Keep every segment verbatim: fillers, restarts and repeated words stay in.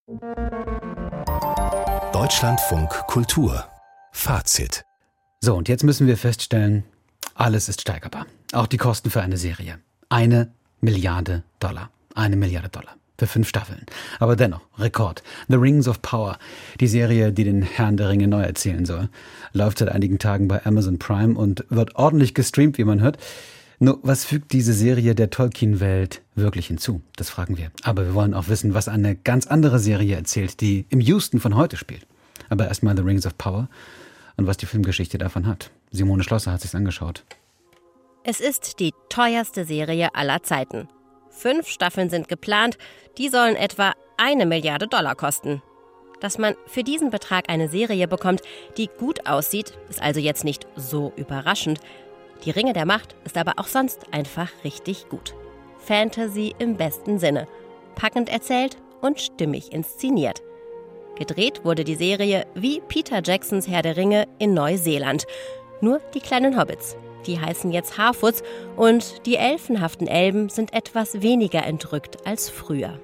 Deutschlandfunk Kultur. Fazit. So, und jetzt müssen wir feststellen, alles ist steigerbar. Auch die Kosten für eine Serie. Eine Milliarde Dollar. Eine Milliarde Dollar. Für fünf Staffeln. Aber dennoch, Rekord. The Rings of Power. Die Serie, die den Herrn der Ringe neu erzählen soll. Läuft seit einigen Tagen bei Amazon Prime und wird ordentlich gestreamt, wie man hört. Nur, was fügt diese Serie der Tolkien-Welt wirklich hinzu? Das fragen wir. Aber wir wollen auch wissen, was eine ganz andere Serie erzählt, die im Houston von heute spielt. Aber erstmal The Rings of Power und was die Filmgeschichte davon hat. Simone Schlosser hat sich's angeschaut. Es ist die teuerste Serie aller Zeiten. Fünf Staffeln sind geplant, die sollen etwa eine Milliarde Dollar kosten. Dass man für diesen Betrag eine Serie bekommt, die gut aussieht, ist also jetzt nicht so überraschend. Die Ringe der Macht ist aber auch sonst einfach richtig gut. Fantasy im besten Sinne. Packend erzählt und stimmig inszeniert. Gedreht wurde die Serie wie Peter Jacksons Herr der Ringe in Neuseeland. Nur die kleinen Hobbits. Die heißen jetzt Harfoots und die elfenhaften Elben sind etwas weniger entrückt als früher.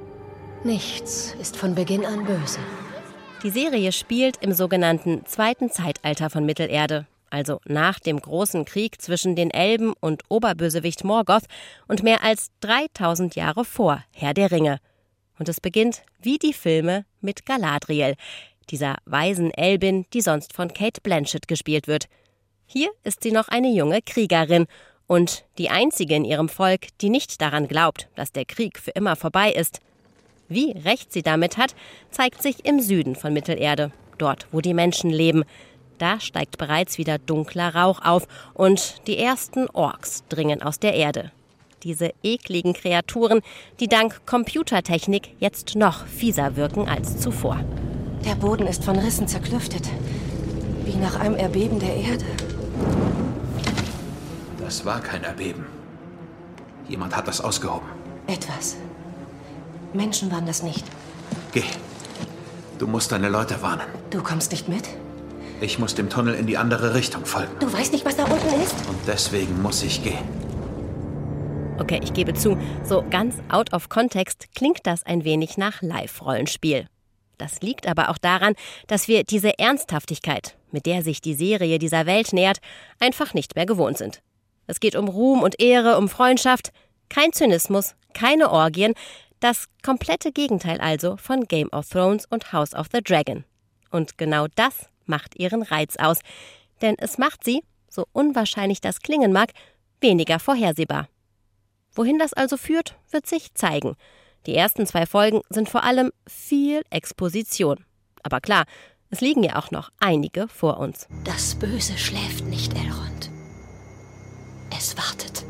Nichts ist von Beginn an böse. Die Serie spielt im sogenannten zweiten Zeitalter von Mittelerde. Also nach dem großen Krieg zwischen den Elben und Oberbösewicht Morgoth und mehr als dreitausend Jahre vor Herr der Ringe. Und es beginnt, wie die Filme, mit Galadriel, dieser weisen Elbin, die sonst von Cate Blanchett gespielt wird. Hier ist sie noch eine junge Kriegerin und die einzige in ihrem Volk, die nicht daran glaubt, dass der Krieg für immer vorbei ist. Wie recht sie damit hat, zeigt sich im Süden von Mittelerde, dort, wo die Menschen leben. Da steigt bereits wieder dunkler Rauch auf und die ersten Orks dringen aus der Erde. Diese ekligen Kreaturen, die dank Computertechnik jetzt noch fieser wirken als zuvor. Der Boden ist von Rissen zerklüftet, wie nach einem Erbeben der Erde. Das war kein Erbeben. Jemand hat das ausgehoben. Etwas. Menschen waren das nicht. Geh. Du musst deine Leute warnen. Du kommst nicht mit? Ich muss dem Tunnel in die andere Richtung folgen. Du weißt nicht, was da unten ist? Und deswegen muss ich gehen. Okay, ich gebe zu, so ganz out of context klingt das ein wenig nach Live-Rollenspiel. Das liegt aber auch daran, dass wir diese Ernsthaftigkeit, mit der sich die Serie dieser Welt nähert, einfach nicht mehr gewohnt sind. Es geht um Ruhm und Ehre, um Freundschaft, kein Zynismus, keine Orgien, das komplette Gegenteil also von Game of Thrones und House of the Dragon. Und genau das macht ihren Reiz aus. Denn es macht sie, so unwahrscheinlich das klingen mag, weniger vorhersehbar. Wohin das also führt, wird sich zeigen. Die ersten zwei Folgen sind vor allem viel Exposition. Aber klar, es liegen ja auch noch einige vor uns. Das Böse schläft nicht, Elrond. Es wartet.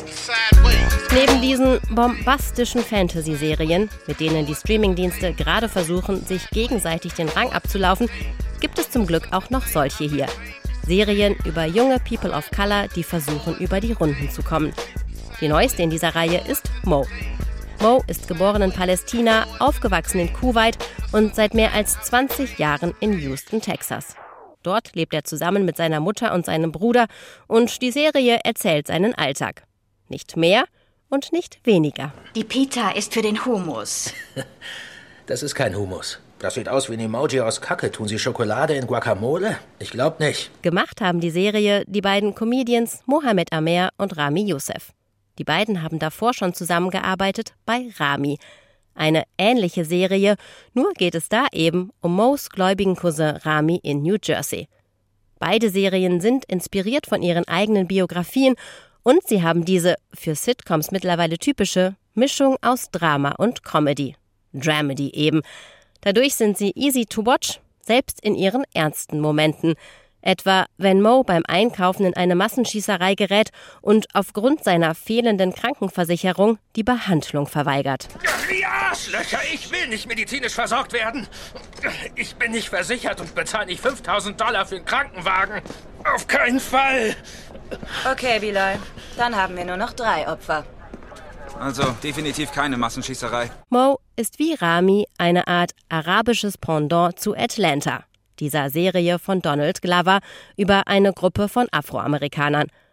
Neben diesen bombastischen Fantasy-Serien, mit denen die Streamingdienste gerade versuchen, sich gegenseitig den Rang abzulaufen, gibt es zum Glück auch noch solche hier. Serien über junge People of Color, die versuchen, über die Runden zu kommen. Die neueste in dieser Reihe ist Mo. Mo ist geboren in Palästina, aufgewachsen in Kuwait und seit mehr als zwanzig Jahren in Houston, Texas. Dort lebt er zusammen mit seiner Mutter und seinem Bruder und die Serie erzählt seinen Alltag. Nicht mehr und nicht weniger. Die Pita ist für den Hummus. Das ist kein Hummus. Das sieht aus wie ein Emoji aus Kacke. Tun Sie Schokolade in Guacamole? Ich glaube nicht. Gemacht haben die Serie die beiden Comedians Mohamed Amer und Rami Youssef. Die beiden haben davor schon zusammengearbeitet bei Rami. Eine ähnliche Serie, nur geht es da eben um Mo's gläubigen Cousin Rami in New Jersey. Beide Serien sind inspiriert von ihren eigenen Biografien und sie haben diese, für Sitcoms mittlerweile typische, Mischung aus Drama und Comedy. Dramedy eben. Dadurch sind sie easy to watch, selbst in ihren ernsten Momenten. Etwa, wenn Mo beim Einkaufen in eine Massenschießerei gerät und aufgrund seiner fehlenden Krankenversicherung die Behandlung verweigert. Die Arschlöcher! Ich will nicht medizinisch versorgt werden. Ich bin nicht versichert und bezahle nicht fünftausend Dollar für einen Krankenwagen. Auf keinen Fall! Okay, Bilal. Dann haben wir nur noch drei Opfer. Also definitiv keine Massenschießerei. Mo ist wie Rami eine Art arabisches Pendant zu Atlanta, dieser Serie von Donald Glover über eine Gruppe von Afroamerikanern.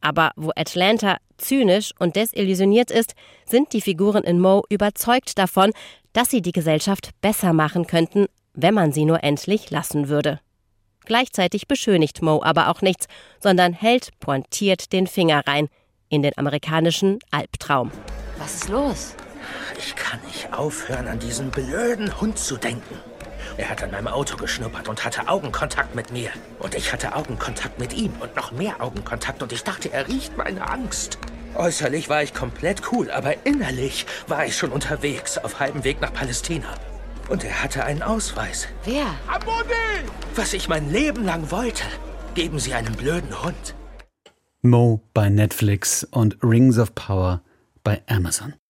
Aber wo Atlanta zynisch und desillusioniert ist, sind die Figuren in Mo überzeugt davon, dass sie die Gesellschaft besser machen könnten, wenn man sie nur endlich lassen würde. Gleichzeitig beschönigt Mo aber auch nichts, sondern hält pointiert den Finger rein in den amerikanischen Albtraum. Was ist los? Ich kann nicht aufhören, an diesen blöden Hund zu denken. Er hat an meinem Auto geschnuppert und hatte Augenkontakt mit mir. Und ich hatte Augenkontakt mit ihm und noch mehr Augenkontakt. Und ich dachte, er riecht meine Angst. Äußerlich war ich komplett cool, aber innerlich war ich schon unterwegs, auf halbem Weg nach Palästina. Und er hatte einen Ausweis. Wer? Was ich mein Leben lang wollte. Geben Sie einen blöden Hund. Mo bei Netflix und Rings of Power bei Amazon.